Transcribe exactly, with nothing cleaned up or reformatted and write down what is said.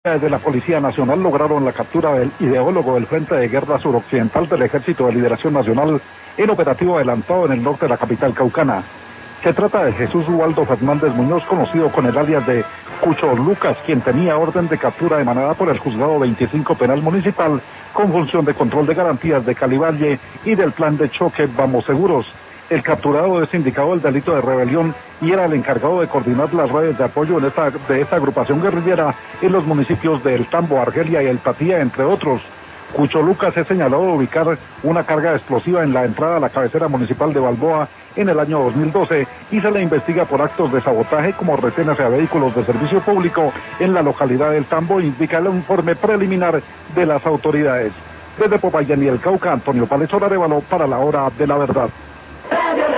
De la Policía Nacional lograron la captura del ideólogo del Frente de Guerra Suroccidental del Ejército de Liberación Nacional en operativo adelantado en el norte de la capital caucana. Se trata de Jesús Ubaldo Fernández Muñoz, conocido con el alias de Cucho Lucas, quien tenía orden de captura emanada por el Juzgado veinticinco Penal Municipal con función de control de garantías de Calivalle y del plan de choque Vamos Seguros. El capturado es indicado del delito de rebelión y era el encargado de coordinar las redes de apoyo en esta, de esta agrupación guerrillera en los municipios de El Tambo, Argelia y El Patía, entre otros. Cucho Lucas es señalado de ubicar una carga explosiva en la entrada a la cabecera municipal de Balboa en el año dos mil doce y se le investiga por actos de sabotaje como retenes a vehículos de servicio público en la localidad del Tambo, indica el informe preliminar de las autoridades. Desde Popayán y el Cauca, Antonio Palesora Arévalo para la Hora de la Verdad.